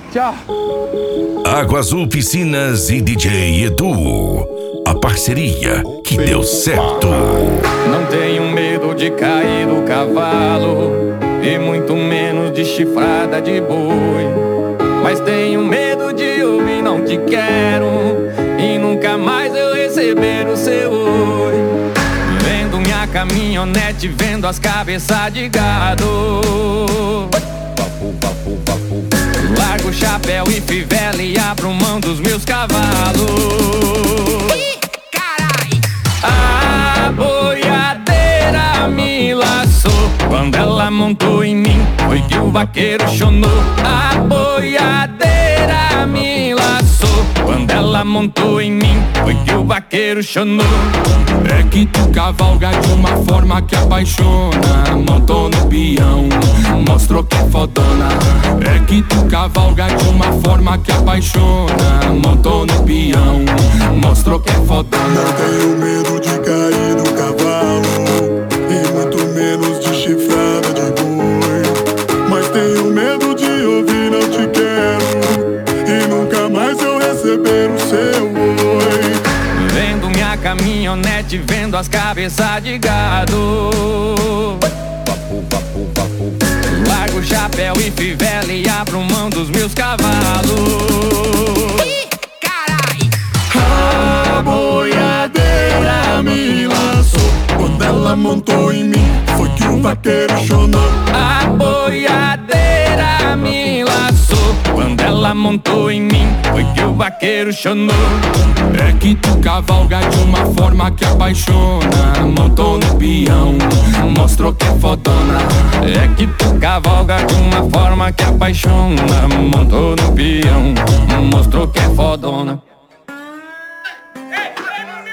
Tchau. Água Azul Piscinas e DJ Edu. A parceria que deu certo. Não tenho medo de cair do cavalo e muito menos de chifrada de boi, mas tenho medo de ouvir não te quero e nunca mais eu receber o seu oi. Vendo minha caminhonete, vendo as cabeças de gado, largo o chapéu e fivela e abro mão dos meus cavalos. A boiadeira me laçou, quando ela montou em mim foi que o vaqueiro chonou. A boiadeira me laçou, quando ela montou em mim foi que o vaqueiro chonou. É que tu cavalga de uma forma que apaixona. Montou no peão, mostrou que é fodona. É que tu cavalga de uma forma que apaixona. Montou no peão, mostrou que é fodona. Não tenho medo de cair do cavalo e muito menos de chifrada de boi, mas tenho medo de ouvir não te quero e nunca mais eu receber o seu oi. Vendo minha caminhonete, vendo as cabeças de gado, largo o chapéu e fivela e abro mão dos meus cavalos. A boiadeira me laçou, quando ela montou em mim foi que o vaqueiro chonou. A boiadeira me laçou, quando ela montou em mim foi que o vaqueiro chonou. É que tu cavalga de uma forma que apaixona. Montou no peão, mostrou que é fodona. É que tu cavalga de uma forma que apaixona. Montou no peão, mostrou que é fodona.